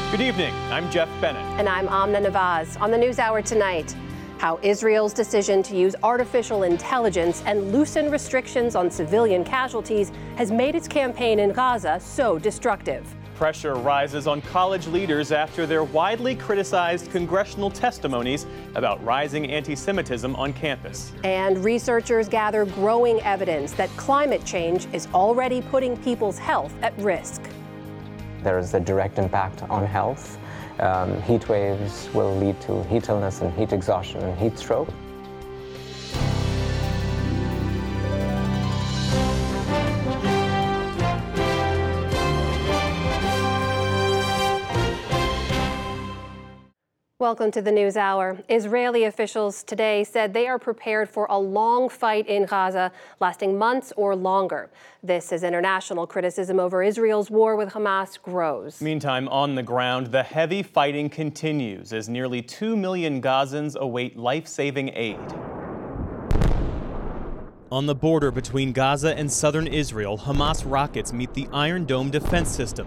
Good evening. I'm Jeff Bennett. And I'm Amna Nawaz. On the NewsHour tonight, how Israel's decision to use artificial intelligence and loosen restrictions on civilian casualties has made its campaign in Gaza so destructive. Pressure rises on college leaders after their widely criticized congressional testimonies about rising anti-Semitism on campus. And researchers gather growing evidence that climate change is already putting people's health at risk. There is a direct impact on health. Heat waves will lead to heat illness and heat exhaustion and heat stroke. Welcome to the NewsHour. Israeli officials today said they are prepared for a long fight in Gaza, lasting months or longer. This as international criticism over Israel's war with Hamas grows. Meantime, on the ground, the heavy fighting continues as nearly 2 million Gazans await life-saving aid. On the border between Gaza and southern Israel, Hamas rockets meet the Iron Dome defense system.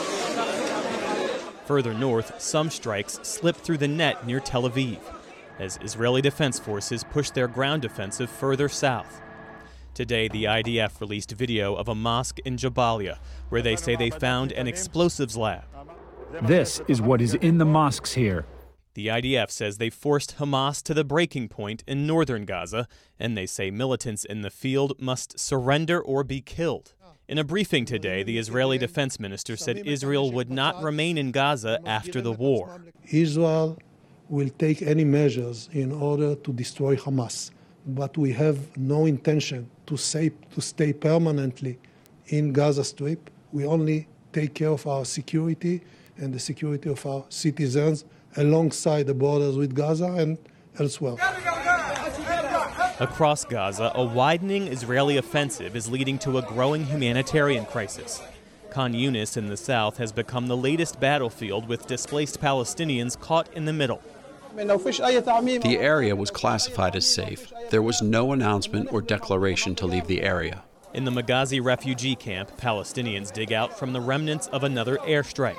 Further north, some strikes slip through the net near Tel Aviv, as Israeli defense forces push their ground offensive further south. Today, the IDF released video of a mosque in Jabalia, where they say they found an explosives lab. This is what is in the mosques here. The IDF says they forced Hamas to the breaking point in northern Gaza, and they say militants in the field must surrender or be killed. In a briefing today, the Israeli defense minister said Israel would not remain in Gaza after the war. Israel will take any measures in order to destroy Hamas, but we have no intention to stay permanently in Gaza Strip. We only take care of our security and the security of our citizens alongside the borders with Gaza and elsewhere. Across Gaza, a widening Israeli offensive is leading to a growing humanitarian crisis. Khan Yunis in the south has become the latest battlefield with displaced Palestinians caught in the middle. The area was classified as safe. There was no announcement or declaration to leave the area. In the Maghazi refugee camp, Palestinians dig out from the remnants of another airstrike.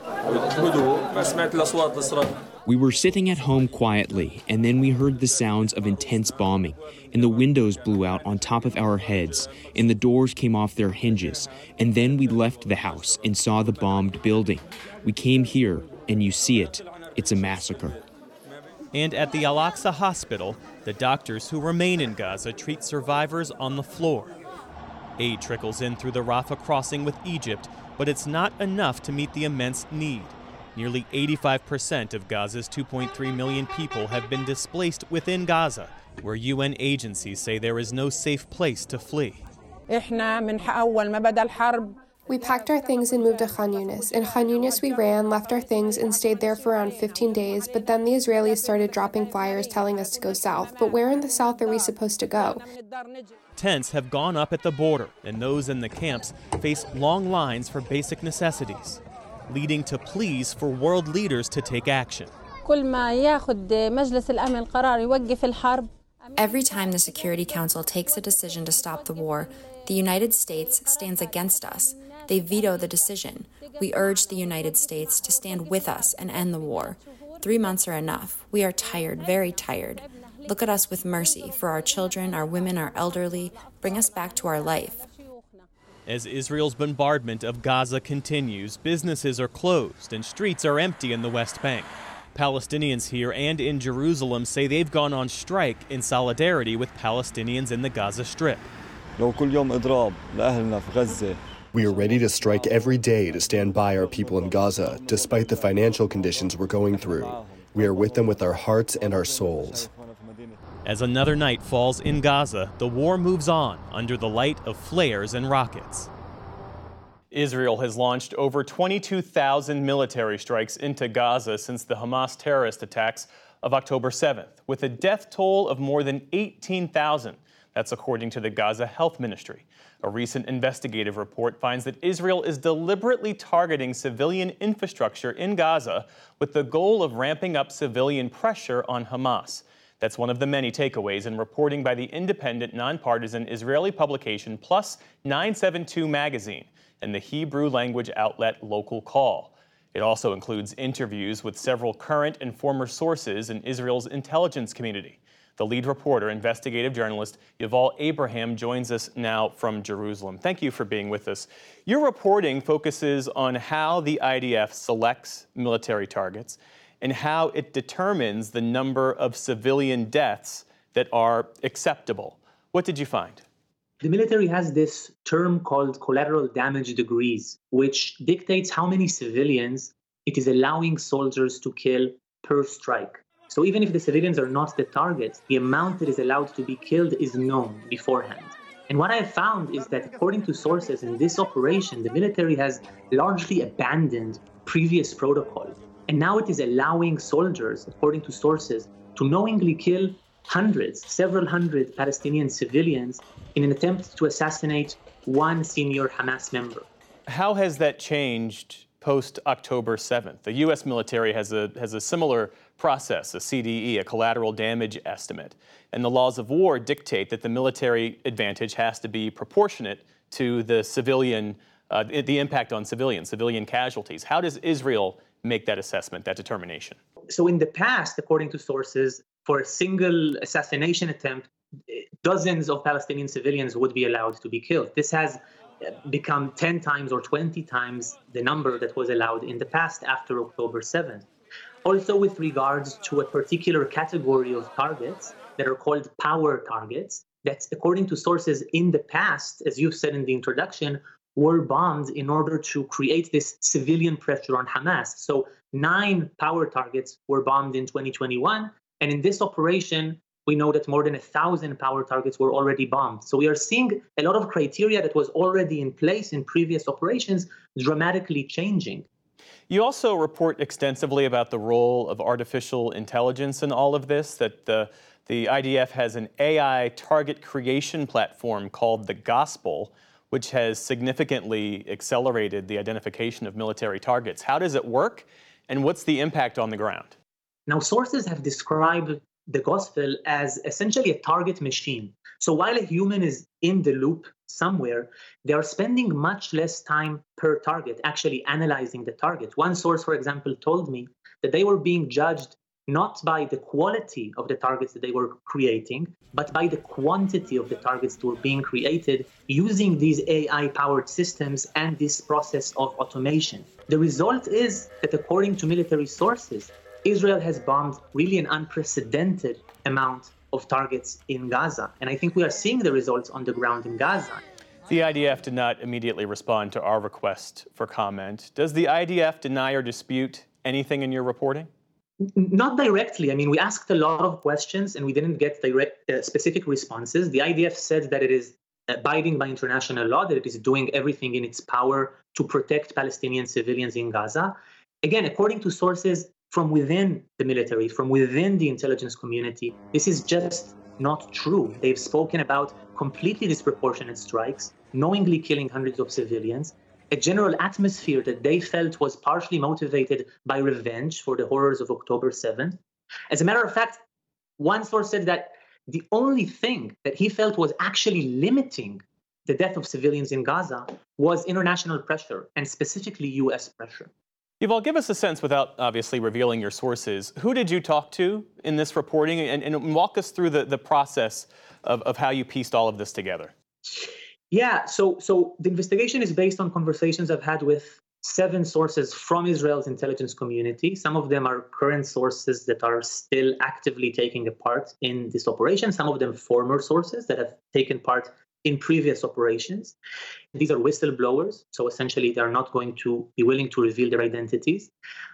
We were sitting at home quietly, and then we heard the sounds of intense bombing, and the windows blew out on top of our heads, and the doors came off their hinges, and then we left the house and saw the bombed building. We came here, and you see it. It's a massacre. And at the Al-Aqsa hospital, the doctors who remain in Gaza treat survivors on the floor. Aid trickles in through the Rafah crossing with Egypt, but it's not enough to meet the immense need. Nearly 85% of Gaza's 2.3 million people have been displaced within Gaza, where UN agencies say there is no safe place to flee. We packed our things and moved to Khan Yunis. In Khan Yunis, we ran, left our things, and stayed there for around 15 days, but then the Israelis started dropping flyers telling us to go south. But where in the south are we supposed to go? Tents have gone up at the border, and those in the camps face long lines for basic necessities, leading to pleas for world leaders to take action. Every time the Security Council takes a decision to stop the war, the United States stands against us. They veto the decision. We urge the United States to stand with us and end the war. 3 months are enough. We are tired, very tired. Look at us with mercy for our children, our women, our elderly. Bring us back to our life. As Israel's bombardment of Gaza continues, businesses are closed and streets are empty in the West Bank. Palestinians here and in Jerusalem say they've gone on strike in solidarity with Palestinians in the Gaza Strip. We are ready to strike every day to stand by our people in Gaza, despite the financial conditions we're going through. We are with them with our hearts and our souls. As another night falls in Gaza, the war moves on under the light of flares and rockets. Israel has launched over 22,000 military strikes into Gaza since the Hamas terrorist attacks of October 7th, with a death toll of more than 18,000. That's according to the Gaza Health Ministry. A recent investigative report finds that Israel is deliberately targeting civilian infrastructure in Gaza with the goal of ramping up civilian pressure on Hamas. That's one of the many takeaways in reporting by the independent, nonpartisan Israeli publication Plus 972 magazine and the Hebrew language outlet Local Call. It also includes interviews with several current and former sources in Israel's intelligence community. The lead reporter, investigative journalist Yuval Abraham, joins us now from Jerusalem. Thank you for being with us. Your reporting focuses on how the IDF selects military targets and how it determines the number of civilian deaths that are acceptable. What did you find? The military has this term called collateral damage degrees, which dictates how many civilians it is allowing soldiers to kill per strike. So even if the civilians are not the target, the amount that is allowed to be killed is known beforehand. And what I have found is that according to sources in this operation, the military has largely abandoned previous protocol. And now it is allowing soldiers, according to sources, to knowingly kill several hundred Palestinian civilians in an attempt to assassinate one senior Hamas member. How has that changed post-October 7th? The U.S. military has a similar process, a CDE, a collateral damage estimate. And the laws of war dictate that the military advantage has to be proportionate to the civilian, the impact on civilian casualties. How does Israel make that assessment, that determination? So in the past, according to sources, for a single assassination attempt, dozens of Palestinian civilians would be allowed to be killed. This has become 10 times or 20 times the number that was allowed in the past after October 7th. Also with regards to a particular category of targets that are called power targets, that according to sources in the past, as you've said in the introduction, were bombed in order to create this civilian pressure on Hamas. So 9 power targets were bombed in 2021. And in this operation, we know that more than 1,000 power targets were already bombed. So we are seeing a lot of criteria that was already in place in previous operations dramatically changing. You also report extensively about the role of artificial intelligence in all of this, that the IDF has an AI target creation platform called The Gospel, which has significantly accelerated the identification of military targets. How does it work, and what's the impact on the ground? Now, sources have described the Gospel as essentially a target machine. So while a human is in the loop somewhere, they are spending much less time per target, actually analyzing the target. One source, for example, told me that they were being judged not by the quality of the targets that they were creating, but by the quantity of the targets that were being created using these AI-powered systems and this process of automation. The result is that, according to military sources, Israel has bombed really an unprecedented amount of targets in Gaza. And I think we are seeing the results on the ground in Gaza. The IDF did not immediately respond to our request for comment. Does the IDF deny or dispute anything in your reporting? Not directly. I mean, we asked a lot of questions and we didn't get direct specific responses. The IDF said that it is abiding by international law, that it is doing everything in its power to protect Palestinian civilians in Gaza. Again, according to sources from within the military, from within the intelligence community, this is just not true. They've spoken about completely disproportionate strikes, knowingly killing hundreds of civilians, a general atmosphere that they felt was partially motivated by revenge for the horrors of October 7th. As a matter of fact, one source said that the only thing that he felt was actually limiting the death of civilians in Gaza was international pressure, and specifically U.S. pressure. Yuval, give us a sense, without obviously revealing your sources, who did you talk to in this reporting, and walk us through the process of how you pieced all of this together? Yeah, so the investigation is based on conversations I've had with 7 sources from Israel's intelligence community. Some of them are current sources that are still actively taking a part in this operation. Some of them former sources that have taken part in previous operations. These are whistleblowers, so essentially they're not going to be willing to reveal their identities.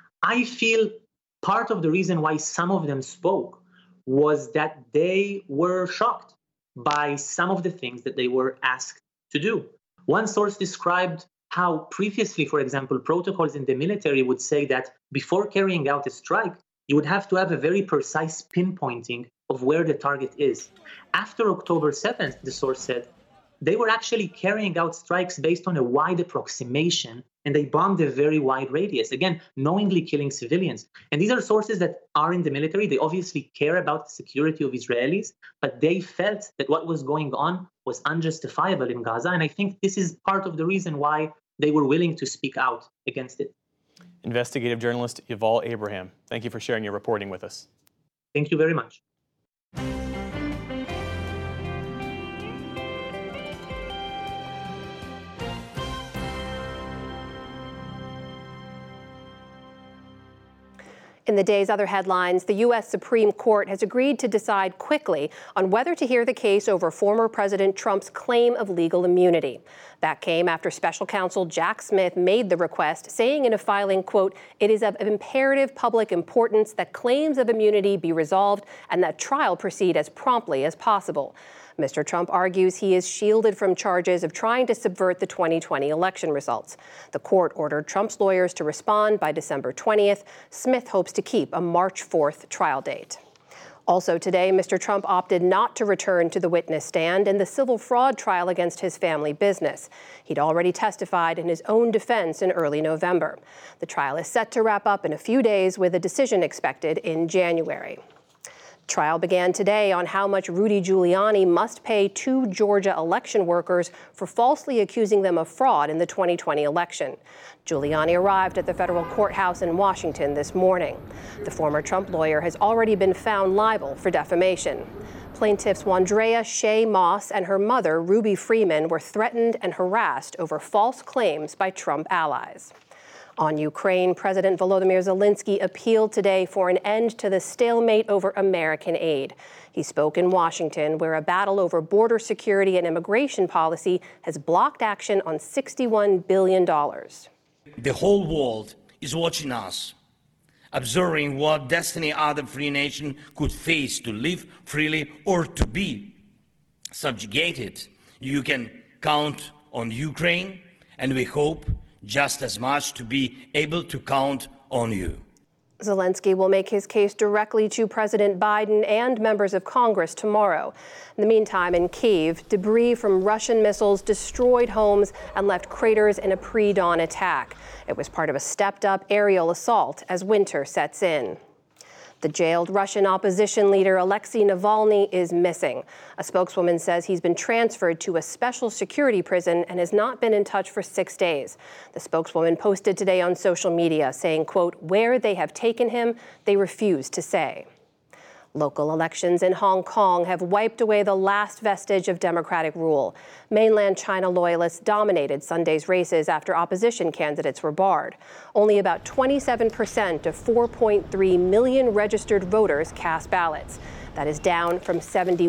I feel part of the reason why some of them spoke was that they were shocked by some of the things that they were asked to do. One source described how previously, for example, protocols in the military would say that before carrying out a strike, you would have to have a very precise pinpointing of where the target is. After October 7th, the source said, they were actually carrying out strikes based on a wide approximation, and they bombed a very wide radius, again, knowingly killing civilians. And these are sources that are in the military. They obviously care about the security of Israelis, but they felt that what was going on was unjustifiable in Gaza. And I think this is part of the reason why they were willing to speak out against it. Investigative journalist Yuval Abraham, thank you for sharing your reporting with us. Thank you very much. In the day's other headlines, the U.S. Supreme Court has agreed to decide quickly on whether to hear the case over former President Trump's claim of legal immunity. That came after special counsel Jack Smith made the request, saying in a filing, quote, "It is of imperative public importance that claims of immunity be resolved and that trial proceed as promptly as possible." Mr. Trump argues he is shielded from charges of trying to subvert the 2020 election results. The court ordered Trump's lawyers to respond by December 20th. Smith hopes to keep a March 4th trial date. Also today, Mr. Trump opted not to return to the witness stand in the civil fraud trial against his family business. He'd already testified in his own defense in early November. The trial is set to wrap up in a few days, with a decision expected in January. Trial began today on how much Rudy Giuliani must pay two Georgia election workers for falsely accusing them of fraud in the 2020 election. Giuliani arrived at the federal courthouse in Washington this morning. The former Trump lawyer has already been found liable for defamation. Plaintiffs Wandrea Shea Moss and her mother, Ruby Freeman, were threatened and harassed over false claims by Trump allies. On Ukraine, President Volodymyr Zelensky appealed today for an end to the stalemate over American aid. He spoke in Washington, where a battle over border security and immigration policy has blocked action on $61 billion. The whole world is watching us, observing what destiny other free nation could face to live freely or to be subjugated. You can count on Ukraine, and we hope just as much to be able to count on you. Zelensky will make his case directly to President Biden and members of Congress tomorrow. In the meantime, in Kyiv, debris from Russian missiles destroyed homes and left craters in a pre-dawn attack. It was part of a stepped-up aerial assault as winter sets in. The jailed Russian opposition leader Alexei Navalny is missing. A spokeswoman says he's been transferred to a special security prison and has not been in touch for 6 days. The spokeswoman posted today on social media saying, quote, "Where they have taken him, they refuse to say." Local elections in Hong Kong have wiped away the last vestige of democratic rule. Mainland China loyalists dominated Sunday's races after opposition candidates were barred. Only about 27% of 4.3 million registered voters cast ballots. That is down from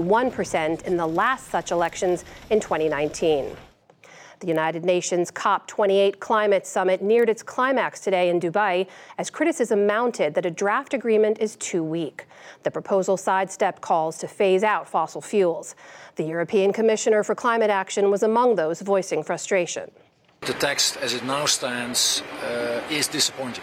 71% in the last such elections in 2019. The United Nations COP28 climate summit neared its climax today in Dubai as criticism mounted that a draft agreement is too weak. The proposal sidestepped calls to phase out fossil fuels. The European Commissioner for Climate Action was among those voicing frustration. The text as it now stands is disappointing.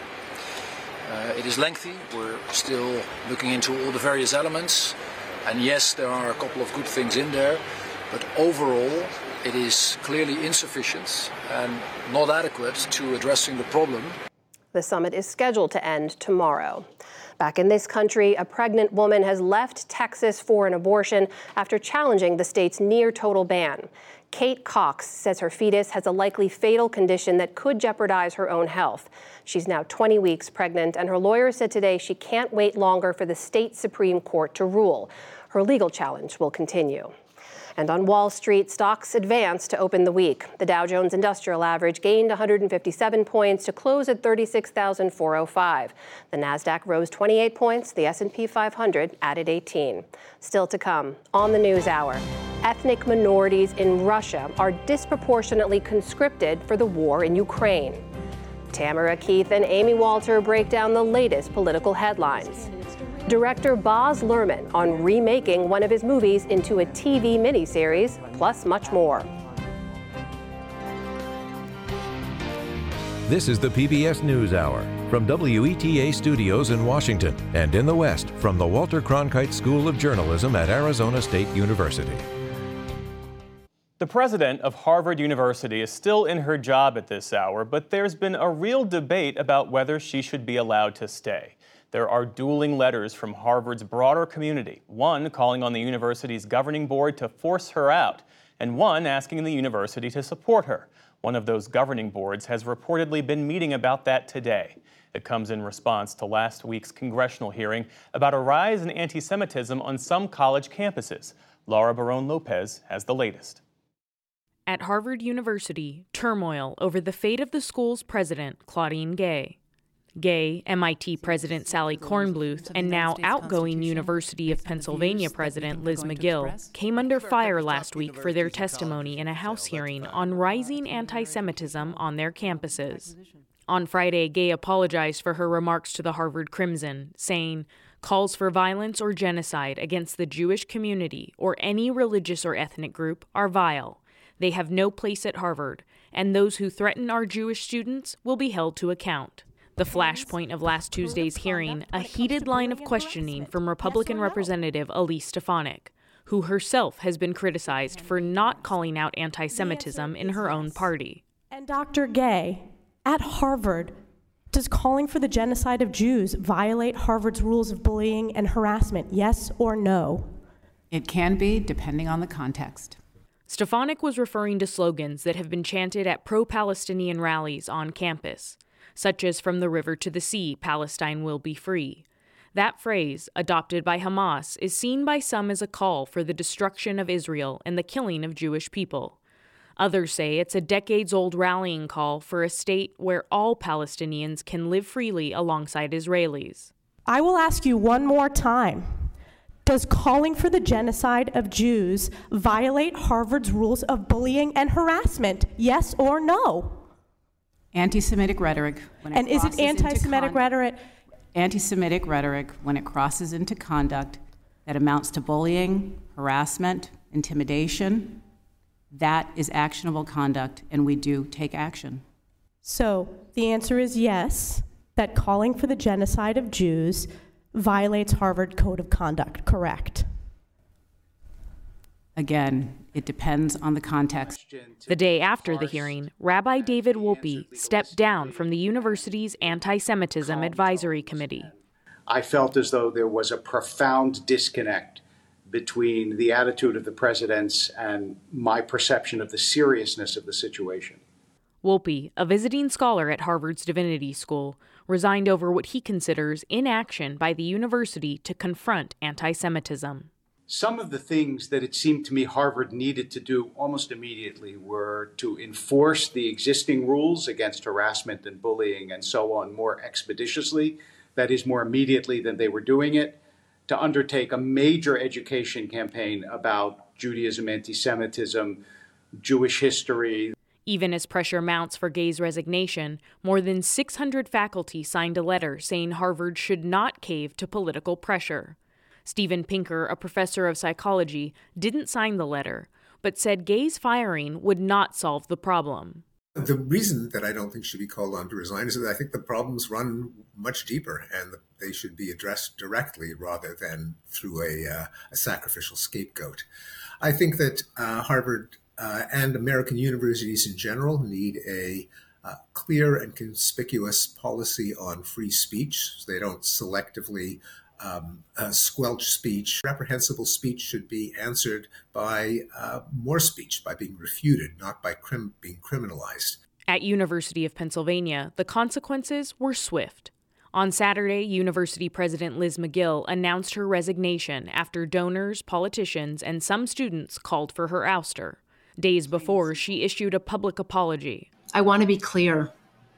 It is lengthy. We're still looking into all the various elements. And yes, there are a couple of good things in there, but overall, it is clearly insufficient and not adequate to addressing the problem. The summit is scheduled to end tomorrow. Back in this country, a pregnant woman has left Texas for an abortion after challenging the state's near-total ban. Kate Cox says her fetus has a likely fatal condition that could jeopardize her own health. She's now 20 weeks pregnant, and her lawyer said today she can't wait longer for the state Supreme Court to rule. Her legal challenge will continue. And on Wall Street, stocks advanced to open the week. The Dow Jones Industrial Average gained 157 points to close at 36,405. The Nasdaq rose 28 points. The S&P 500 added 18. Still to come on the News Hour, ethnic minorities in Russia are disproportionately conscripted for the war in Ukraine. Tamara Keith and Amy Walter break down the latest political headlines. Director Baz Luhrmann on remaking one of his movies into a TV miniseries, plus much more. This is the PBS NewsHour from WETA Studios in Washington and in the West from the Walter Cronkite School of Journalism at Arizona State University. The president of Harvard University is still in her job at this hour, but there's been a real debate about whether she should be allowed to stay. There are dueling letters from Harvard's broader community, one calling on the university's governing board to force her out. and one asking the university to support her. One of those governing boards has reportedly been meeting about that today. It comes in response to last week's congressional hearing about a rise in anti-Semitism on some college campuses. Laura Barone-Lopez has the latest. At Harvard University, turmoil over the fate of the school's president, Claudine Gay. Gay, MIT President Sally Kornbluth, and now outgoing University of Pennsylvania President Liz Magill came under fire last week for their testimony in a House hearing on rising anti-Semitism on their campuses. On Friday, Gay apologized for her remarks to the Harvard Crimson, saying, "Calls for violence or genocide against the Jewish community or any religious or ethnic group are vile. They have no place at Harvard, and those who threaten our Jewish students will be held to account." The flashpoint of last Tuesday's hearing, a heated line of questioning from Republican Representative Elise Stefanik, who herself has been criticized for not calling out anti-Semitism in her own party. And Dr. Gay, at Harvard, does calling for the genocide of Jews violate Harvard's rules of bullying and harassment, yes or no? It can be, depending on the context. Stefanik was referring to slogans that have been chanted at pro-Palestinian rallies on campus, such as "From the river to the sea, Palestine will be free." That phrase, adopted by Hamas, is seen by some as a call for the destruction of Israel and the killing of Jewish people. Others say it's a decades-old rallying call for a state where all Palestinians can live freely alongside Israelis. I will ask you one more time. Does calling for the genocide of Jews violate Harvard's rules of bullying and harassment, yes or no? Anti-Semitic rhetoric. And is it anti-Semitic rhetoric? Anti-Semitic rhetoric when it crosses into conduct that amounts to bullying, harassment, intimidation, that is actionable conduct, and we do take action. So the answer is yes, that calling for the genocide of Jews violates Harvard Code of Conduct, correct? Again, it depends on the context. The day after the hearing, Rabbi David Wolpe stepped down from the university's Anti-Semitism Advisory Committee. I felt as though there was a profound disconnect between the attitude of the presidents and my perception of the seriousness of the situation. Wolpe, a visiting scholar at Harvard's Divinity School, resigned over what he considers inaction by the university to confront anti-Semitism. Some of the things that it seemed to me Harvard needed to do almost immediately were to enforce the existing rules against harassment and bullying and so on more expeditiously, that is, more immediately than they were doing it, to undertake a major education campaign about Judaism, anti-Semitism, Jewish history. Even as pressure mounts for Gay's resignation, more than 600 faculty signed a letter saying Harvard should not cave to political pressure. Steven Pinker, a professor of psychology, didn't sign the letter, but said Gay's firing would not solve the problem. The reason that I don't think should be called on to resign is that I think the problems run much deeper and they should be addressed directly rather than through a sacrificial scapegoat. I think that Harvard and American universities in general need a clear and conspicuous policy on free speech so they don't selectively squelch speech. Reprehensible speech should be answered by more speech, by being refuted, not by being criminalized. At University of Pennsylvania, the consequences were swift. On Saturday, University President Liz Magill announced her resignation after donors, politicians, and some students called for her ouster. Days before, she issued a public apology. I want to be clear.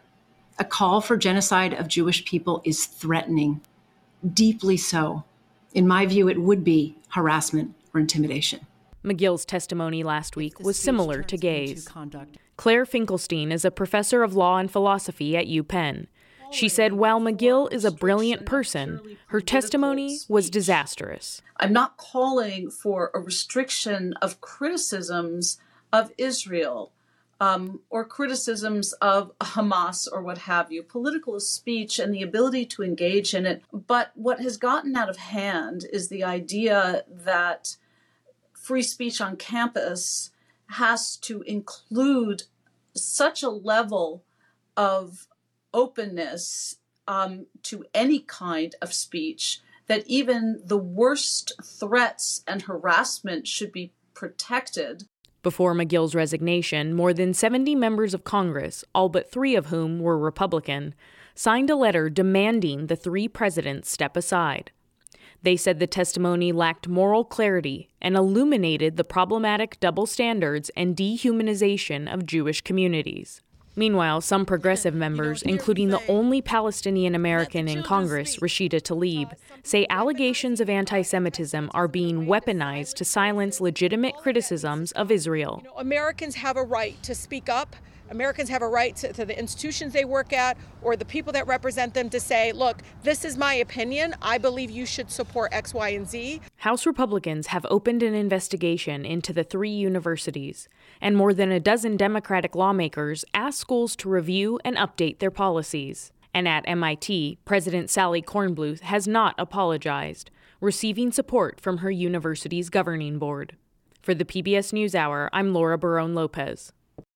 A call for genocide of Jewish people is threatening. Deeply so. In my view, it would be harassment or intimidation. Magill's testimony last week was similar to Gay's. Claire Finkelstein is a professor of law and philosophy at UPenn. She said while Magill is a brilliant person, her testimony was disastrous. I'm not calling for a restriction of criticisms of Israel or criticisms of Hamas or what have you. Political speech and the ability to engage in it. But what has gotten out of hand is the idea that free speech on campus has to include such a level of openness to any kind of speech that even the worst threats and harassment should be protected. Before McGill's resignation, more than 70 members of Congress, all but 3 of whom were Republican, signed a letter demanding the 3 presidents step aside. They said the testimony lacked moral clarity and illuminated the problematic double standards and dehumanization of Jewish communities. Meanwhile, some progressive members, including the only Palestinian American in Congress, Rashida Tlaib, say allegations of anti-Semitism are being weaponized to silence legitimate criticisms of Israel. Americans have a right to speak up. Americans have a right to the institutions they work at or the people that represent them to say, look, this is my opinion. I believe you should support X, Y, and Z. House Republicans have opened an investigation into the 3 universities, and more than a dozen Democratic lawmakers asked schools to review and update their policies. And at MIT, President Sally Kornbluth has not apologized, receiving support from her university's governing board. For the PBS NewsHour, I'm Laura Barone-Lopez.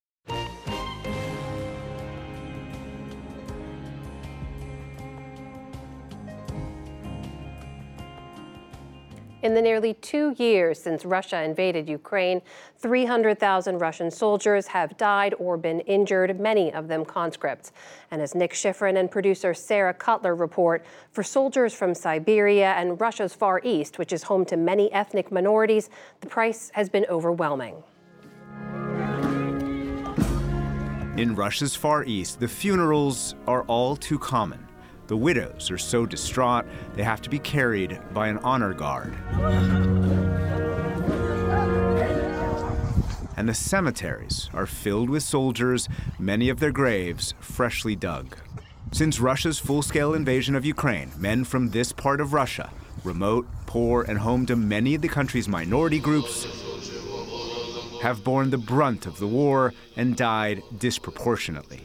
In the nearly 2 years since Russia invaded Ukraine, 300,000 Russian soldiers have died or been injured, many of them conscripts. And as Nick Schifrin and producer Sarah Cutler report, for soldiers from Siberia and Russia's Far East, which is home to many ethnic minorities, the price has been overwhelming. In Russia's Far East, the funerals are all too common. The widows are so distraught, they have to be carried by an honor guard. And the cemeteries are filled with soldiers, many of their graves freshly dug. Since Russia's full-scale invasion of Ukraine, men from this part of Russia, remote, poor, and home to many of the country's minority groups, have borne the brunt of the war and died disproportionately.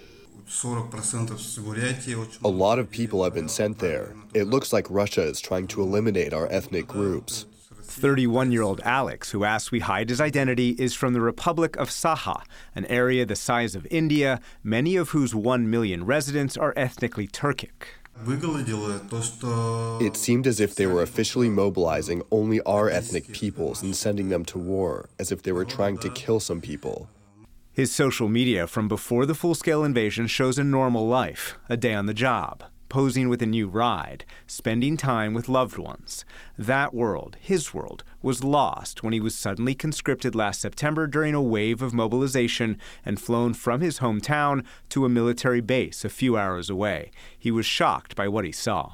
A lot of people have been sent there. It looks like Russia is trying to eliminate our ethnic groups. 31-year-old Alex, who asks we hide his identity, is from the Republic of Sakha, an area the size of India, many of whose 1 million residents are ethnically Turkic. It seemed as if they were officially mobilizing only our ethnic peoples and sending them to war, as if they were trying to kill some people. His social media from before the full-scale invasion shows a normal life, a day on the job, posing with a new ride, spending time with loved ones. That world, his world, was lost when he was suddenly conscripted last September during a wave of mobilization and flown from his hometown to a military base a few hours away. He was shocked by what he saw.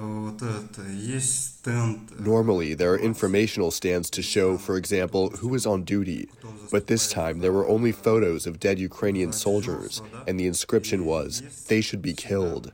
Normally, there are informational stands to show, for example, who is on duty. But this time, there were only photos of dead Ukrainian soldiers, and the inscription was, "They should be killed."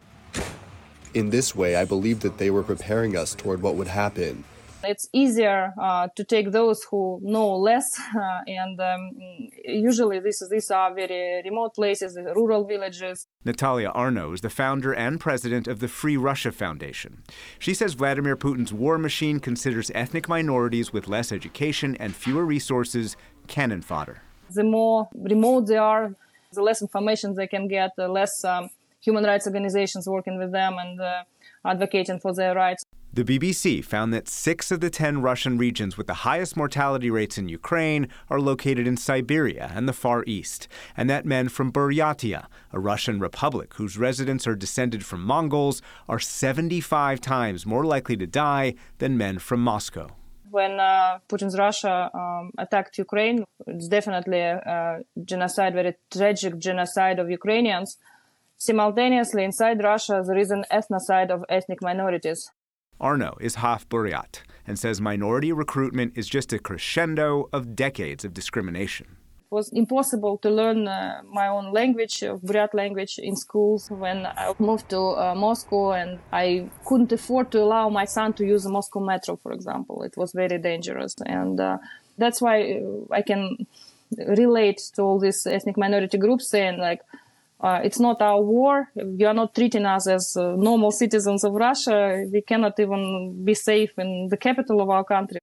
In this way, I believe that they were preparing us toward what would happen. It's easier to take those who know less, and usually these are very remote places, rural villages. Natalia Arno is the founder and president of the Free Russia Foundation. She says Vladimir Putin's war machine considers ethnic minorities with less education and fewer resources cannon fodder. The more remote they are, the less information they can get, the less human rights organizations working with them and advocating for their rights. The BBC found that 6 of the 10 Russian regions with the highest mortality rates in Ukraine are located in Siberia and the Far East, and that men from Buryatia, a Russian republic whose residents are descended from Mongols, are 75 times more likely to die than men from Moscow. When Putin's Russia attacked Ukraine, it's definitely a genocide, very tragic genocide of Ukrainians. Simultaneously, inside Russia, there is an ethnocide of ethnic minorities. Arno is half Buryat and says minority recruitment is just a crescendo of decades of discrimination. It was impossible to learn my own language, Buryat language, in schools. When I moved to Moscow, and I couldn't afford to allow my son to use the Moscow metro, for example. It was very dangerous. And that's why I can relate to all these ethnic minority groups saying, like, it's not our war. You are not treating us as normal citizens of Russia. We cannot even be safe in the capital of our country.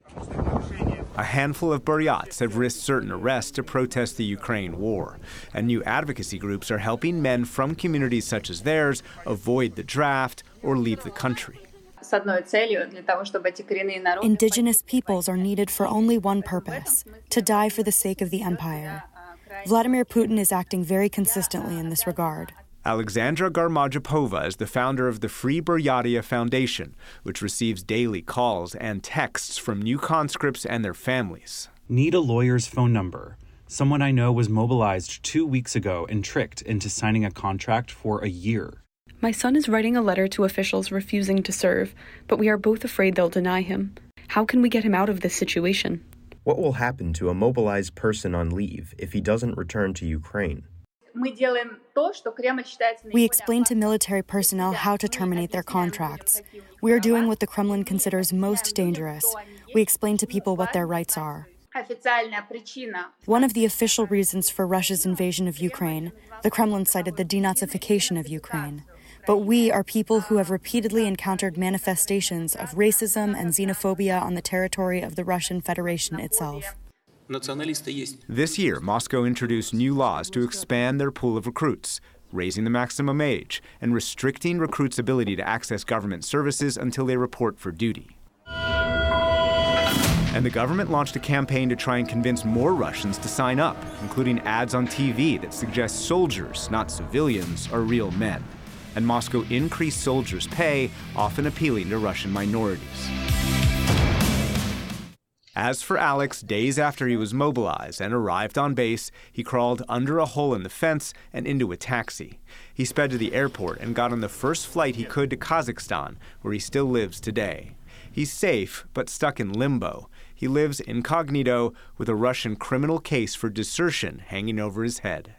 A handful of Buryats have risked certain arrests to protest the Ukraine war, and new advocacy groups are helping men from communities such as theirs avoid the draft or leave the country. Indigenous peoples are needed for only one purpose: to die for the sake of the empire. Vladimir Putin is acting very consistently in this regard. Alexandra Garmajapova is the founder of the Free Buryatia Foundation, which receives daily calls and texts from new conscripts and their families. Need a lawyer's phone number. Someone I know was mobilized 2 weeks ago and tricked into signing a contract for a year. My son is writing a letter to officials refusing to serve, but we are both afraid they'll deny him. How can we get him out of this situation? What will happen to a mobilized person on leave if he doesn't return to Ukraine? We explain to military personnel how to terminate their contracts. We are doing what the Kremlin considers most dangerous. We explain to people what their rights are. One of the official reasons for Russia's invasion of Ukraine, the Kremlin cited the denazification of Ukraine. But we are people who have repeatedly encountered manifestations of racism and xenophobia on the territory of the Russian Federation itself. This year, Moscow introduced new laws to expand their pool of recruits, raising the maximum age and restricting recruits' ability to access government services until they report for duty. And the government launched a campaign to try and convince more Russians to sign up, including ads on TV that suggest soldiers, not civilians, are real men. And Moscow increased soldiers' pay, often appealing to Russian minorities. As for Alex, days after he was mobilized and arrived on base, he crawled under a hole in the fence and into a taxi. He sped to the airport and got on the first flight he could to Kazakhstan, where he still lives today. He's safe, but stuck in limbo. He lives incognito with a Russian criminal case for desertion hanging over his head.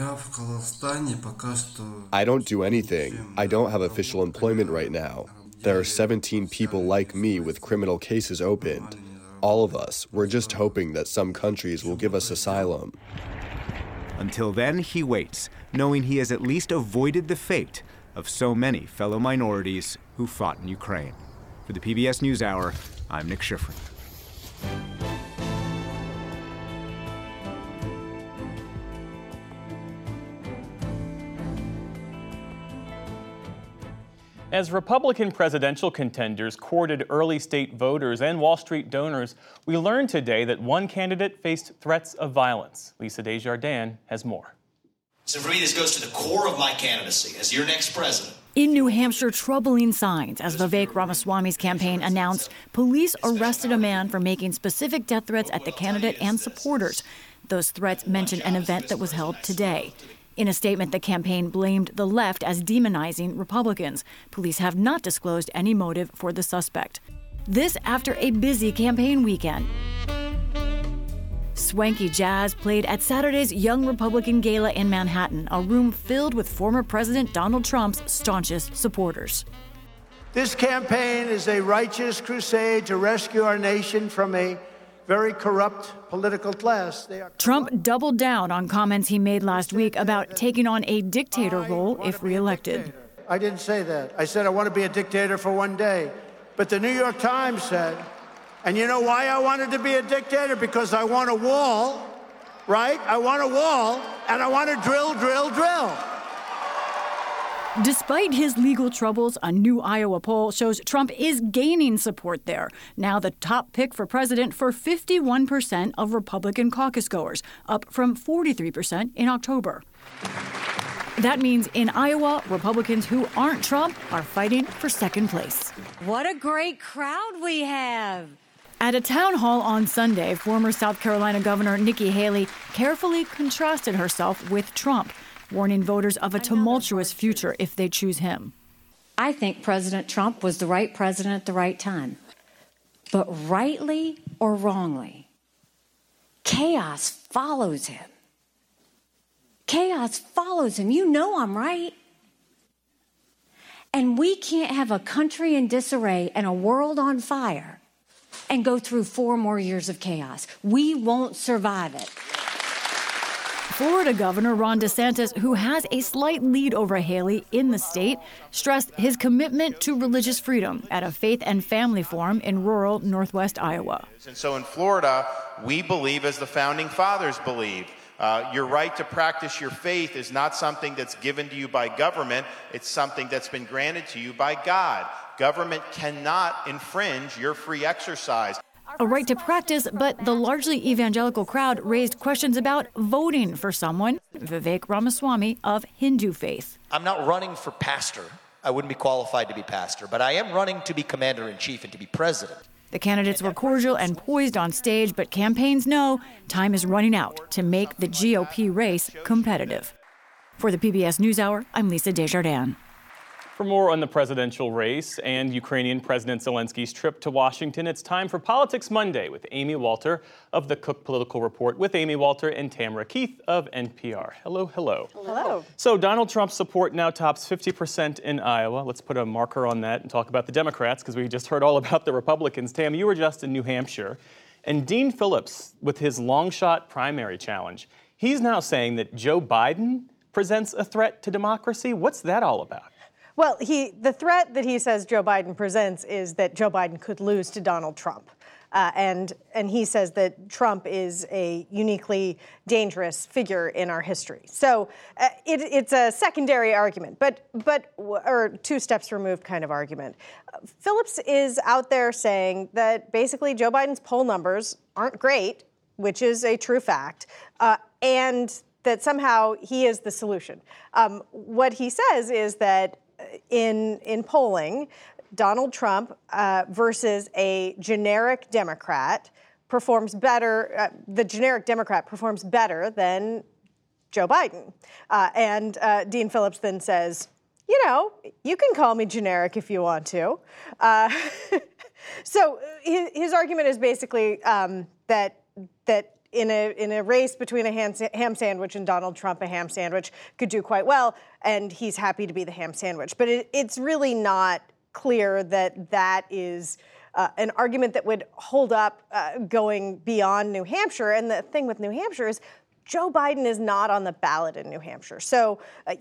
I don't do anything. I don't have official employment right now. There are 17 people like me with criminal cases opened. All of us, we're just hoping that some countries will give us asylum. Until then, he waits, knowing he has at least avoided the fate of so many fellow minorities who fought in Ukraine. For the PBS NewsHour, I'm Nick Schifrin. As Republican presidential contenders courted early state voters and Wall Street donors, we learned today that one candidate faced threats of violence. Lisa Desjardins has more. So for me, this goes to the core of my candidacy as your next president. In New Hampshire, troubling signs as Vivek Ramaswamy's campaign announced police arrested a man for making specific death threats at the candidate and supporters. Those threats mention an event that was held today. In a statement, the campaign blamed the left as demonizing Republicans. Police have not disclosed any motive for the suspect. This after a busy campaign weekend. Swanky jazz played at Saturday's Young Republican Gala in Manhattan, a room filled with former President Donald Trump's staunchest supporters. This campaign is a righteous crusade to rescue our nation from a very corrupt political class. Trump doubled down on comments he made last week about taking on a dictator role if reelected. I didn't say that. I said I want to be a dictator for one day. But the New York Times said, and you know why I wanted to be a dictator? Because I want a wall, right? I want a wall, and I want to drill, drill, drill. Despite his legal troubles, a new Iowa poll shows Trump is gaining support there. Now the top pick for president for 51% of Republican caucus goers, up from 43% in October. That means in Iowa, Republicans who aren't Trump are fighting for second place. What a great crowd we have. At a town hall on Sunday, former South Carolina Governor Nikki Haley carefully contrasted herself with Trump, warning voters of a tumultuous future if they choose him. I think President Trump was the right president at the right time. But rightly or wrongly, chaos follows him. Chaos follows him. You know I'm right. And we can't have a country in disarray and a world on fire and go through 4 more years of chaos. We won't survive it. Florida Governor Ron DeSantis, who has a slight lead over Haley in the state, stressed his commitment to religious freedom at a faith and family forum in rural northwest Iowa. And so in Florida, we believe as the founding fathers believed. Your right to practice your faith is not something that's given to you by government. It's something that's been granted to you by God. Government cannot infringe your free exercise. A right to practice, but the largely evangelical crowd raised questions about voting for someone, Vivek Ramaswamy, of Hindu faith. I'm not running for pastor. I wouldn't be qualified to be pastor, but I am running to be commander-in-chief and to be president. The candidates were cordial and poised on stage, but campaigns know time is running out to make the GOP race competitive. For the PBS NewsHour, I'm Lisa Desjardins. For more on the presidential race and Ukrainian President Zelensky's trip to Washington, it's time for Politics Monday with Amy Walter of the Cook Political Report, with Amy Walter and Tamara Keith of NPR. Hello, hello. Hello. So Donald Trump's support now tops 50% in Iowa. Let's put a marker on that and talk about the Democrats, because we just heard all about the Republicans. Tam, you were just in New Hampshire. And Dean Phillips, with his long shot primary challenge, he's now saying that Joe Biden presents a threat to democracy. What's that all about? Well, the threat that he says Joe Biden presents is that Joe Biden could lose to Donald Trump. And he says that Trump is a uniquely dangerous figure in our history. So it's a secondary argument, or two steps removed kind of argument. Phillips is out there saying that basically Joe Biden's poll numbers aren't great, which is a true fact, and that somehow he is the solution. What he says is that in polling, Donald Trump versus a generic Democrat performs better. The generic Democrat performs better than Joe Biden. And Dean Phillips then says, you know, you can call me generic if you want to. So his argument is basically that in a race between a ham sandwich and Donald Trump, a ham sandwich could do quite well, and he's happy to be the ham sandwich. But it's really not clear that that is an argument that would hold up going beyond New Hampshire. And the thing with New Hampshire is Joe Biden is not on the ballot in New Hampshire. So,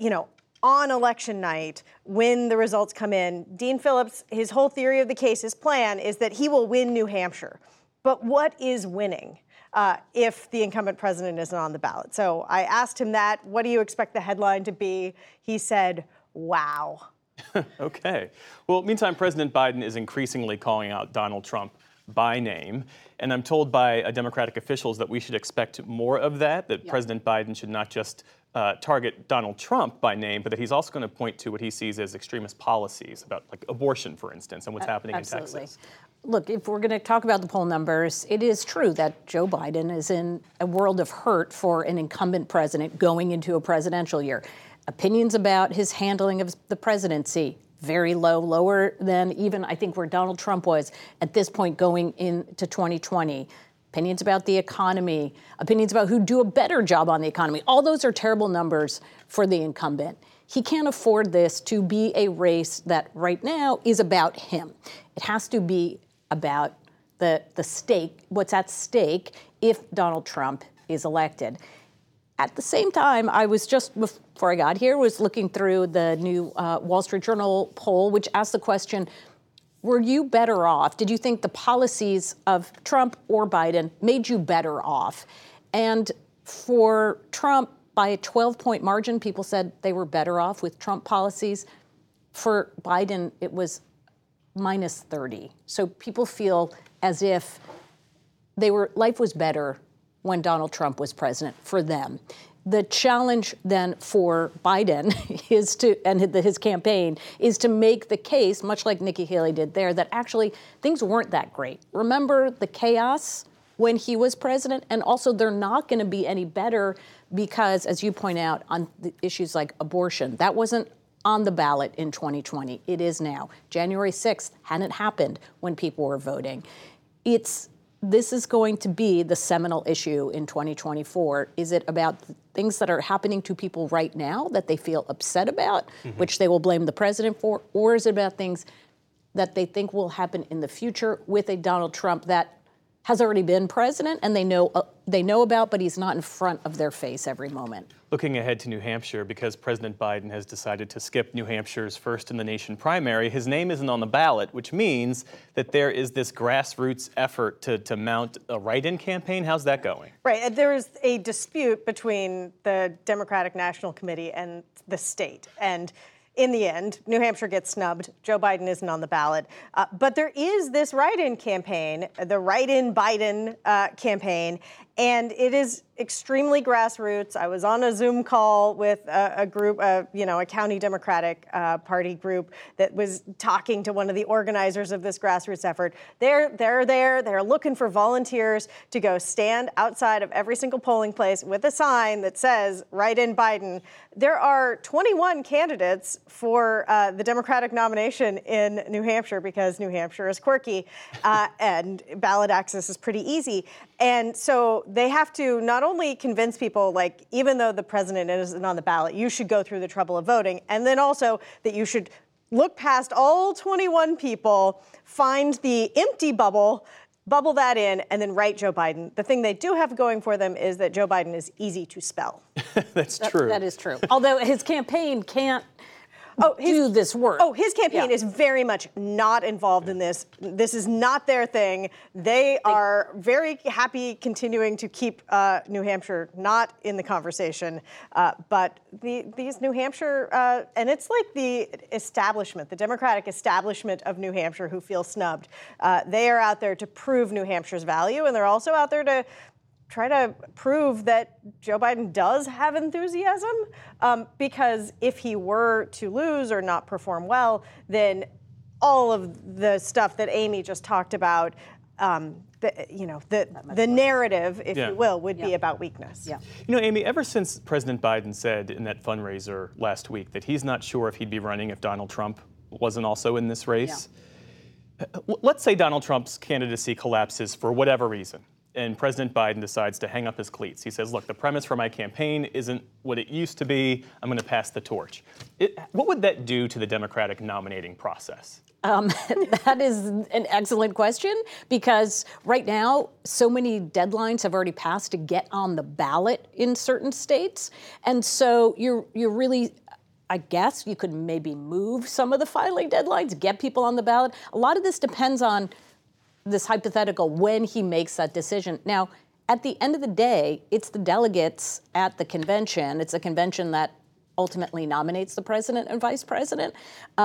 on election night, when the results come in, Dean Phillips, his whole theory of the case, his plan is that he will win New Hampshire. But what is winning if the incumbent president isn't on the ballot? So I asked him that. What do you expect the headline to be? He said, wow. Okay. Well, meantime, President Biden is increasingly calling out Donald Trump by name. And I'm told by Democratic officials that we should expect more of that President Biden should not just target Donald Trump by name, but that he's also going to point to what he sees as extremist policies about, like, abortion, for instance, and what's happening in Texas. Look, if we're going to talk about the poll numbers, it is true that Joe Biden is in a world of hurt for an incumbent president going into a presidential year. Opinions about his handling of the presidency, very low, lower than even, I think, where Donald Trump was at this point going into 2020. Opinions about the economy, opinions about who'd do a better job on the economy. All those are terrible numbers for the incumbent. He can't afford this to be a race that right now is about him. It has to be about the stake, what's at stake if Donald Trump is elected. At the same time, I was just, before I got here, was looking through the new Wall Street Journal poll, which asked the question, were you better off? Did you think the policies of Trump or Biden made you better off? And for Trump, by a 12-point margin, people said they were better off with Trump policies. For Biden, it was minus 30. So people feel as if life was better when Donald Trump was president for them. The challenge then for Biden and his campaign is to make the case, much like Nikki Haley did there, that actually things weren't that great. Remember the chaos when he was president? And also they're not going to be any better because, as you point out, on the issues like abortion, that wasn't on the ballot in 2020. It is now. January 6th hadn't happened when people were voting. This is going to be the seminal issue in 2024. Is it about things that are happening to people right now that they feel upset about, which they will blame the president for, or is it about things that they think will happen in the future with a Donald Trump that has already been president and they know about, but he's not in front of their face every moment? Looking ahead to New Hampshire, because President Biden has decided to skip New Hampshire's first in the nation primary, his name isn't on the ballot, which means that there is this grassroots effort to mount a write-in campaign. How's that going? Right. There is a dispute between the Democratic National Committee and the state. And in the end, New Hampshire gets snubbed. Joe Biden isn't on the ballot. But there is this write-in campaign, the Write-in Biden campaign, and it is extremely grassroots. I was on a Zoom call with a group, a county Democratic Party group that was talking to one of the organizers of this grassroots effort. They're there. They're looking for volunteers to go stand outside of every single polling place with a sign that says "Write-in Biden." There are 21 candidates for the Democratic nomination in New Hampshire because New Hampshire is quirky and ballot access is pretty easy. And so they have to not only convince people, like, even though the president isn't on the ballot, you should go through the trouble of voting, and then also that you should look past all 21 people, find the empty bubble that in, and then write Joe Biden. The thing they do have going for them is that Joe Biden is easy to spell. That's true. That is true. Although his campaign can't do this work. His campaign is very much not involved in this. This is not their thing. They are very happy continuing to keep New Hampshire not in the conversation. But these New Hampshire, and it's like the establishment, the Democratic establishment of New Hampshire who feel snubbed. They are out there to prove New Hampshire's value, and they're also out there to try to prove that Joe Biden does have enthusiasm, because if he were to lose or not perform well, then all of the stuff that Amy just talked about, the narrative, if you will, would be about weakness. Yeah. Amy, ever since President Biden said in that fundraiser last week that he's not sure if he'd be running if Donald Trump wasn't also in this race, let's say Donald Trump's candidacy collapses for whatever reason, and President Biden decides to hang up his cleats. He says, look, the premise for my campaign isn't what it used to be. I'm going to pass the torch. What would that do to the Democratic nominating process? That is an excellent question, because right now, so many deadlines have already passed to get on the ballot in certain states. And so you're really, I guess you could maybe move some of the filing deadlines, get people on the ballot. A lot of this depends on this hypothetical when he makes that decision. Now, at the end of the day, it's the delegates at the convention. It's a convention that ultimately nominates the president and vice president.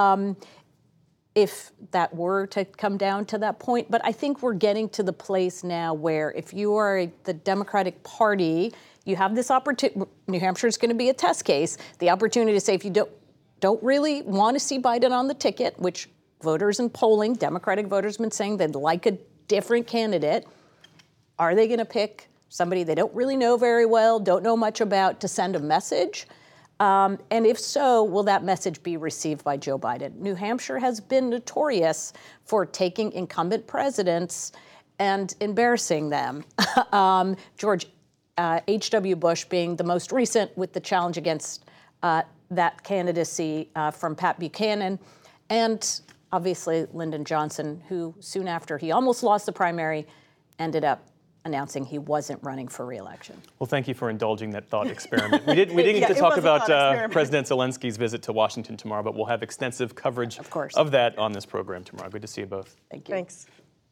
If that were to come down to that point. But I think we're getting to the place now where if you are the Democratic Party, you have this opportunity. New Hampshire is going to be a test case. The opportunity to say if you don't really want to see Biden on the ticket, which voters in polling, Democratic voters have been saying they'd like a different candidate. Are they going to pick somebody they don't really know very well, don't know much about, to send a message? And if so, will that message be received by Joe Biden? New Hampshire has been notorious for taking incumbent presidents and embarrassing them. George H.W. Bush being the most recent with the challenge against that candidacy from Pat Buchanan. And obviously, Lyndon Johnson, who soon after he almost lost the primary, ended up announcing he wasn't running for re-election. Well, thank you for indulging that thought experiment. We didn't get to talk about President Zelensky's visit to Washington tomorrow, but we'll have extensive coverage of that on this program tomorrow. Good to see you both. Thank you. Thanks.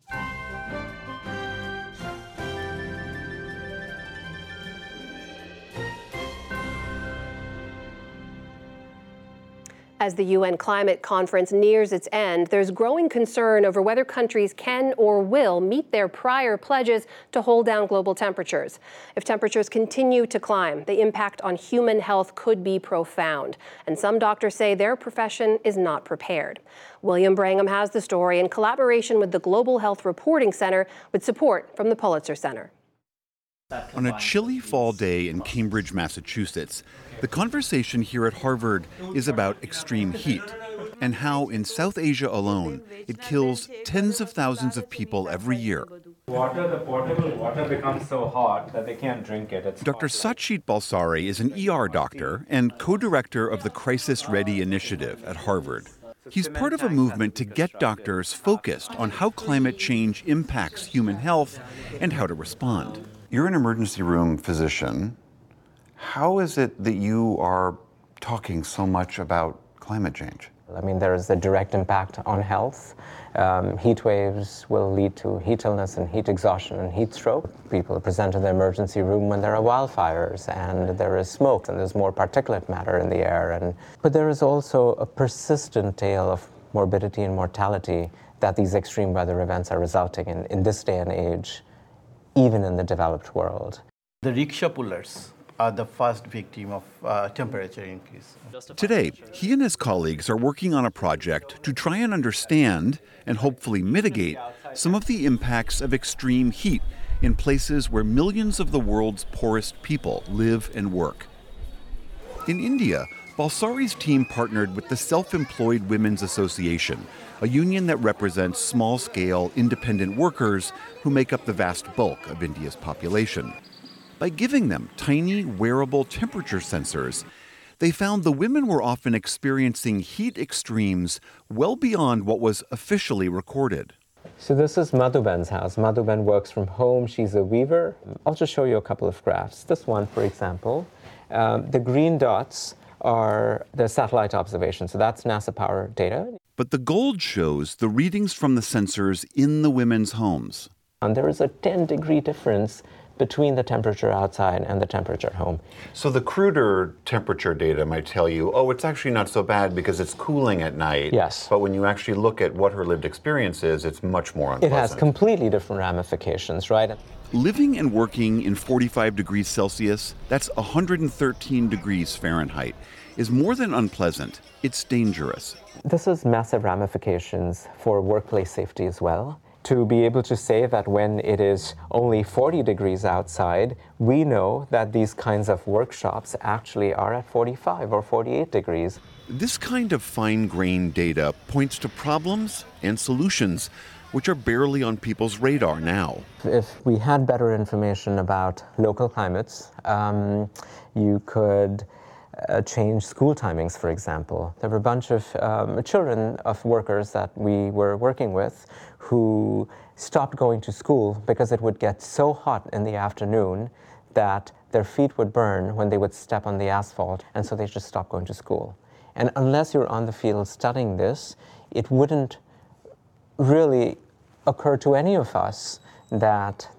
As the UN climate conference nears its end, there's growing concern over whether countries can or will meet their prior pledges to hold down global temperatures. If temperatures continue to climb, the impact on human health could be profound, and some doctors say their profession is not prepared. William Brangham has the story in collaboration with the Global Health Reporting Center with support from the Pulitzer Center. On a chilly fall day in Cambridge, Massachusetts, the conversation here at Harvard is about extreme heat and how in South Asia alone it kills tens of thousands of people every year. The potable water becomes so hot that they can't drink it. Dr. Sachit Balsari is an ER doctor and co-director of the Crisis Ready Initiative at Harvard. He's part of a movement to get doctors focused on how climate change impacts human health and how to respond. You're an emergency room physician. How is it that you are talking so much about climate change? I mean, there is a direct impact on health. Heat waves will lead to heat illness and heat exhaustion and heat stroke. People present in the emergency room when there are wildfires and there is smoke and there's more particulate matter in the air. But there is also a persistent tale of morbidity and mortality that these extreme weather events are resulting in this day and age, even in the developed world. The rickshaw pullers are the first victim of temperature increase. Today, he and his colleagues are working on a project to try and understand and hopefully mitigate some of the impacts of extreme heat in places where millions of the world's poorest people live and work. In India, Balsari's team partnered with the Self-Employed Women's Association, a union that represents small-scale, independent workers who make up the vast bulk of India's population. By giving them tiny, wearable temperature sensors, they found the women were often experiencing heat extremes well beyond what was officially recorded. So this is Madhuben's house. Madhuben works from home. She's a weaver. I'll just show you a couple of graphs. This one, for example, the green dots are the satellite observations. So that's NASA power data. But the gold shows the readings from the sensors in the women's homes. And there is a 10-degree difference between the temperature outside and the temperature at home. So the cruder temperature data might tell you, oh, it's actually not so bad because it's cooling at night. Yes. But when you actually look at what her lived experience is, it's much more unpleasant. It has completely different ramifications, right? Living and working in 45 degrees Celsius, that's 113 degrees Fahrenheit, is more than unpleasant. It's dangerous. This has massive ramifications for workplace safety as well. To be able to say that when it is only 40 degrees outside, we know that these kinds of workshops actually are at 45 or 48 degrees. This kind of fine-grained data points to problems and solutions which are barely on people's radar now. If we had better information about local climates, you could change school timings, for example. There were a bunch of children of workers that we were working with who stopped going to school because it would get so hot in the afternoon that their feet would burn when they would step on the asphalt, and so they just stopped going to school. And unless you're on the field studying this, it wouldn't really occur to any of us that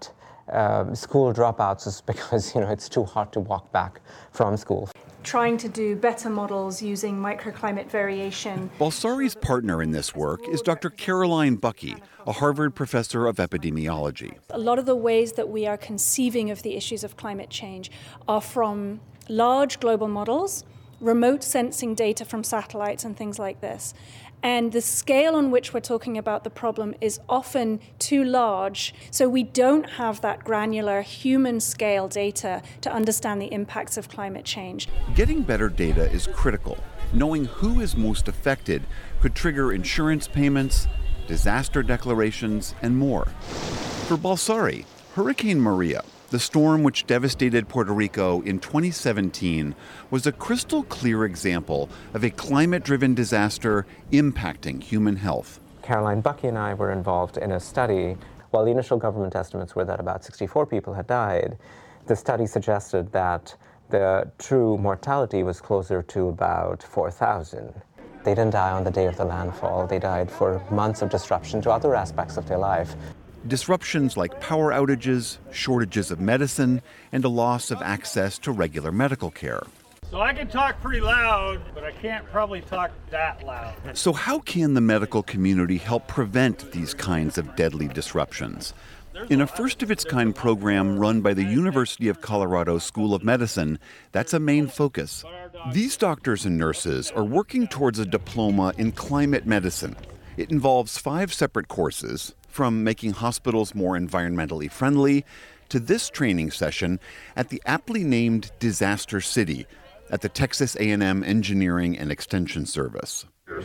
school dropouts is because it's too hot to walk back from school. Trying to do better models using microclimate variation. Balsari's partner in this work is Dr. Caroline Buckey, a Harvard professor of epidemiology. A lot of the ways that we are conceiving of the issues of climate change are from large global models, remote sensing data from satellites and things like this. And the scale on which we're talking about the problem is often too large, so we don't have that granular human scale data to understand the impacts of climate change. Getting better data is critical. Knowing who is most affected could trigger insurance payments, disaster declarations, and more. For Balsari, Hurricane Maria, the storm which devastated Puerto Rico in 2017, was a crystal clear example of a climate-driven disaster impacting human health. Caroline Buckey and I were involved in a study. While the initial government estimates were that about 64 people had died, the study suggested that the true mortality was closer to about 4,000. They didn't die on the day of the landfall. They died for months of disruption to other aspects of their life. Disruptions like power outages, shortages of medicine, and a loss of access to regular medical care. So I can talk pretty loud, but I can't probably talk that loud. So how can the medical community help prevent these kinds of deadly disruptions? In a first-of-its-kind program run by the University of Colorado School of Medicine, that's a main focus. These doctors and nurses are working towards a diploma in climate medicine. It involves 5 separate courses, from making hospitals more environmentally friendly to this training session at the aptly named Disaster City at the Texas A&M Engineering and Extension Service.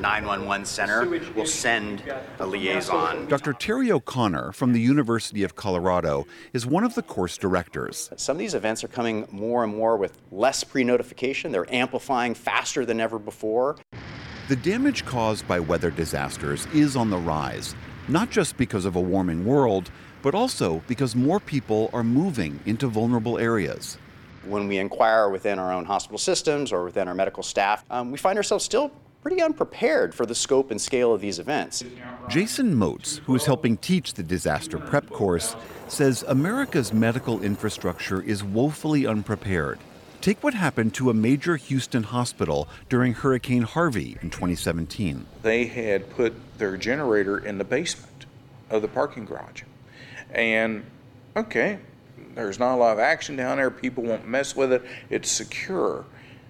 911 center will send a liaison. Dr. Terry O'Connor from the University of Colorado is one of the course directors. Some of these events are coming more and more with less pre-notification. They're amplifying faster than ever before. The damage caused by weather disasters is on the rise, not just because of a warming world, but also because more people are moving into vulnerable areas. When we inquire within our own hospital systems or within our medical staff, we find ourselves still pretty unprepared for the scope and scale of these events. Jason Motes, who is helping teach the disaster prep course, says America's medical infrastructure is woefully unprepared. Take what happened to a major Houston hospital during Hurricane Harvey in 2017. They had put their generator in the basement of the parking garage. And, okay, there's not a lot of action down there. People won't mess with it. It's secure.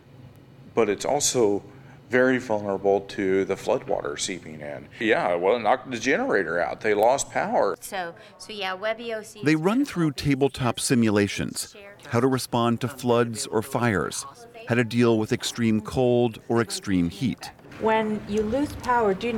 But it's also very vulnerable to the floodwater seeping in. Yeah, well, it knocked the generator out. They lost power. So yeah, WebEOC. They run through tabletop simulations, how to respond to floods or fires, how to deal with extreme cold or extreme heat. When you lose power, does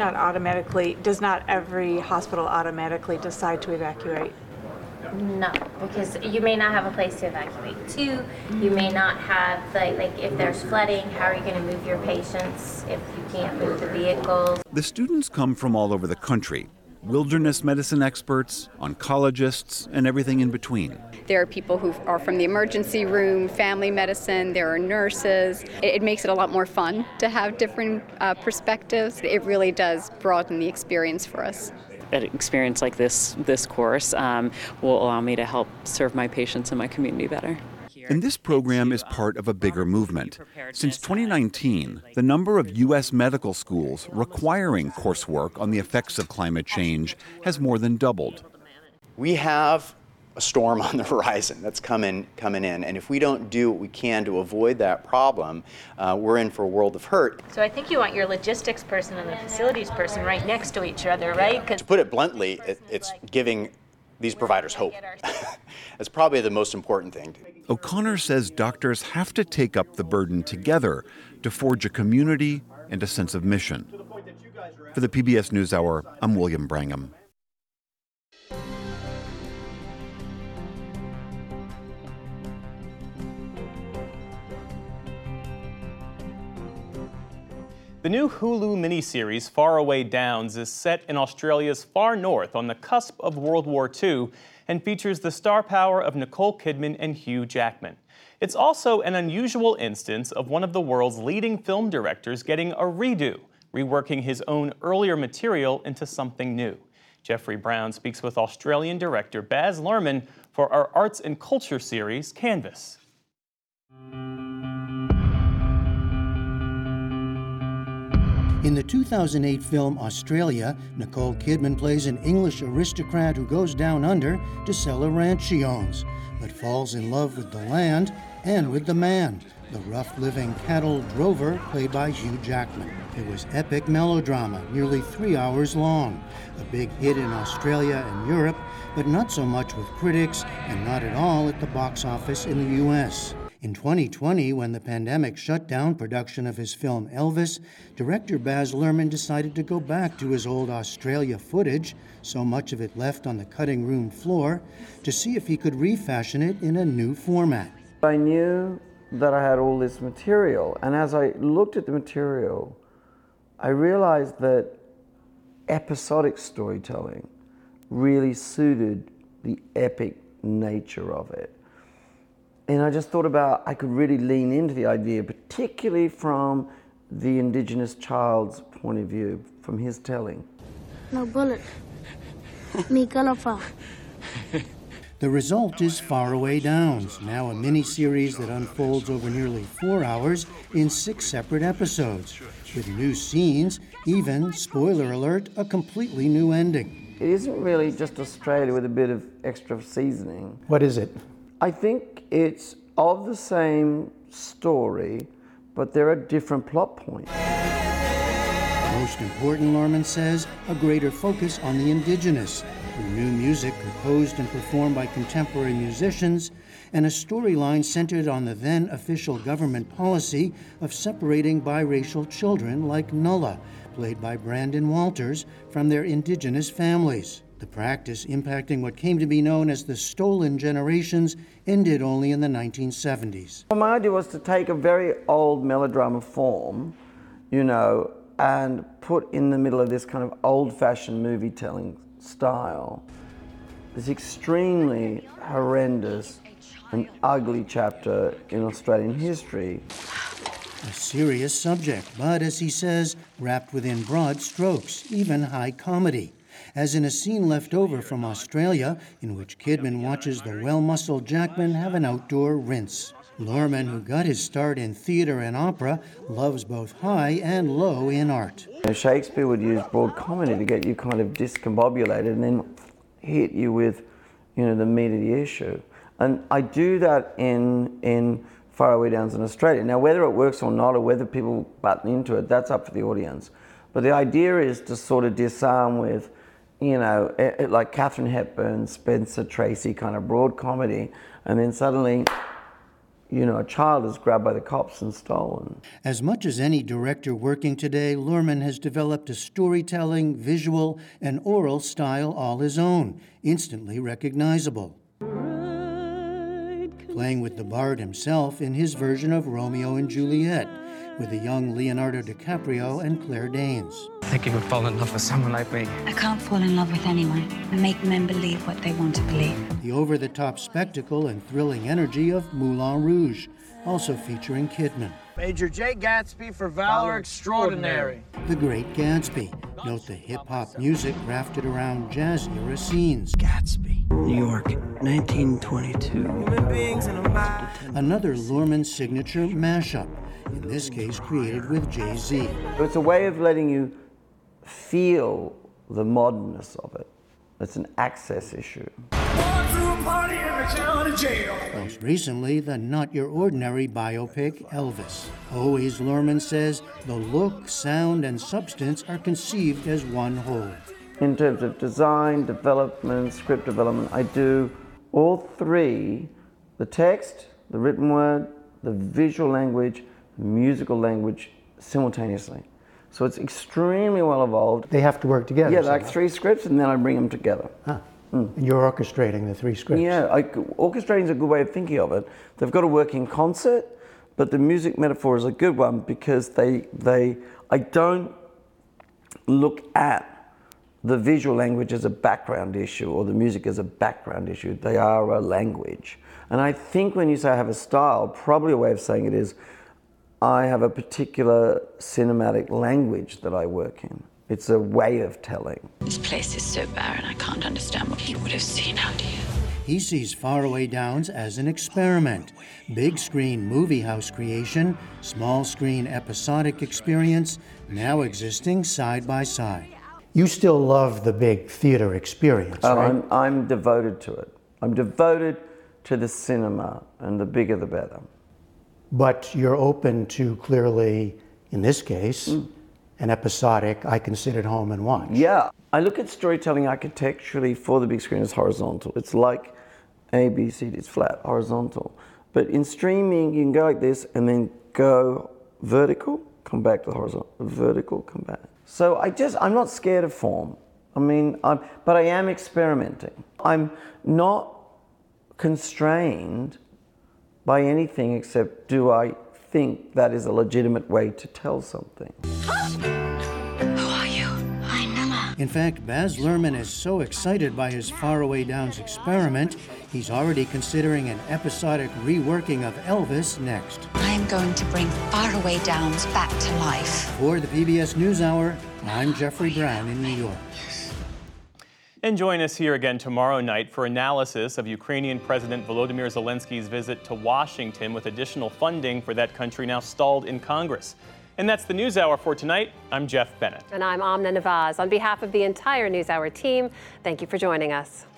not every hospital automatically decide to evacuate? No, because you may not have a place to evacuate to. You may not have, like if there's flooding, how are you going to move your patients if you can't move the vehicles? The students come from all over the country. Wilderness medicine experts, oncologists, and everything in between. There are people who are from the emergency room, family medicine, there are nurses. It makes it a lot more fun to have different perspectives. It really does broaden the experience for us. An experience like this course will allow me to help serve my patients and my community better. And this program is part of a bigger movement. Since 2019, the number of U.S. medical schools requiring coursework on the effects of climate change has more than doubled. We have a storm on the horizon that's coming in, and if we don't do what we can to avoid that problem, we're in for a world of hurt. So I think you want your logistics person and the facilities person right next to each other, right? To put it bluntly, it's giving these providers hope. That's probably the most important thing. O'Connor says doctors have to take up the burden together to forge a community and a sense of mission. For the PBS NewsHour, I'm William Brangham. The new Hulu miniseries Faraway Downs is set in Australia's far north on the cusp of World War II and features the star power of Nicole Kidman and Hugh Jackman. It's also an unusual instance of one of the world's leading film directors getting a redo, reworking his own earlier material into something new. Jeffrey Brown speaks with Australian director Baz Luhrmann for our arts and culture series, Canvas. In the 2008 film Australia, Nicole Kidman plays an English aristocrat who goes down under to sell a ranch she owns, but falls in love with the land and with the man, the rough-living cattle drover played by Hugh Jackman. It was epic melodrama, nearly 3 hours long, a big hit in Australia and Europe, but not so much with critics and not at all at the box office in the U.S. In 2020, when the pandemic shut down production of his film Elvis, director Baz Luhrmann decided to go back to his old Australia footage, so much of it left on the cutting room floor, to see if he could refashion it in a new format. I knew that I had all this material, and as I looked at the material, I realized that episodic storytelling really suited the epic nature of it. And I just thought about I could really lean into the idea, particularly from the Indigenous child's point of view, from his telling. No bullet. Me gulliver. The result is Faraway Downs, now a mini-series that unfolds over nearly 4 hours in 6 separate episodes, with new scenes, even, spoiler alert, a completely new ending. It isn't really just Australia with a bit of extra seasoning. What is it? I think it's of the same story, but there are different plot points. Most important, Luhrmann says, a greater focus on the Indigenous, through new music composed and performed by contemporary musicians, and a storyline centered on the then official government policy of separating biracial children like Nulla, played by Brandon Walters, from their Indigenous families. The practice, impacting what came to be known as the stolen generations, ended only in the 1970s. Well, my idea was to take a very old melodrama form, and put in the middle of this kind of old-fashioned movie-telling style this extremely horrendous and ugly chapter in Australian history. A serious subject, but as he says, wrapped within broad strokes, even high comedy. As in a scene left over from Australia, in which Kidman watches the well-muscled Jackman have an outdoor rinse. Luhrmann, who got his start in theater and opera, loves both high and low in art. Shakespeare would use broad comedy to get you kind of discombobulated and then hit you with, the meat of the issue. And I do that in Faraway Downs in Australia. Now, whether it works or not, or whether people button into it, that's up to the audience. But the idea is to sort of disarm with, like Katharine Hepburn, Spencer Tracy kind of broad comedy, and then suddenly, a child is grabbed by the cops and stolen. As much as any director working today, Luhrmann has developed a storytelling, visual, and oral style all his own, instantly recognizable. Playing with the bard himself in his version of Romeo and Juliet, with the young Leonardo DiCaprio and Claire Danes. I think you would fall in love with someone like me. I can't fall in love with anyone. I make men believe what they want to believe. The over-the-top spectacle and thrilling energy of Moulin Rouge, also featuring Kidman. Major J. Gatsby for Valor Extraordinary. The Great Gatsby. Note the hip-hop music crafted around jazz-era scenes. Gatsby, New York, 1922. Human beings in a mind. Another Luhrmann signature mashup, in this case created with Jay-Z. It's a way of letting you feel the modernness of it. It's an access issue. Most recently, the not-your-ordinary biopic, Elvis. Always, Luhrmann says, the look, sound, and substance are conceived as one whole. In terms of design, development, script development, I do all three, the text, the written word, the visual language, the musical language, simultaneously. So it's extremely well evolved. They have to work together. Yeah, like 3 scripts, and then I bring them together. Huh. And you're orchestrating the 3 scripts. Yeah, orchestrating is a good way of thinking of it. They've got to work in concert, but the music metaphor is a good one because I don't look at the visual language as a background issue or the music as a background issue. They are a language. And I think when you say I have a style, probably a way of saying it is I have a particular cinematic language that I work in. It's a way of telling. This place is so barren, I can't understand what you would have seen out here. He sees Faraway Downs as an experiment. Big screen movie house creation, small screen episodic experience, now existing side by side. You still love the big theater experience, right? I'm devoted to it. I'm devoted to the cinema, and the bigger the better. But you're open to, clearly, in this case, an episodic, I can sit at home and watch. Yeah. I look at storytelling architecturally for the big screen as horizontal. It's like A, B, C, D, it's flat, horizontal. But in streaming, you can go like this and then go vertical, come back to the horizontal, vertical, come back. So I'm not scared of form. But I am experimenting. I'm not constrained by anything except do I think that is a legitimate way to tell something. Who are you? I'm Nella. In fact, Baz Luhrmann is so excited by his Faraway Downs experiment, he's already considering an episodic reworking of Elvis next. I'm going to bring Faraway Downs back to life. For the PBS NewsHour, I'm Jeffrey Brown in New York. And join us here again tomorrow night for analysis of Ukrainian President Volodymyr Zelensky's visit to Washington with additional funding for that country now stalled in Congress. And that's the NewsHour for tonight. I'm Jeff Bennett. And I'm Amna Nawaz. On behalf of the entire NewsHour team, thank you for joining us.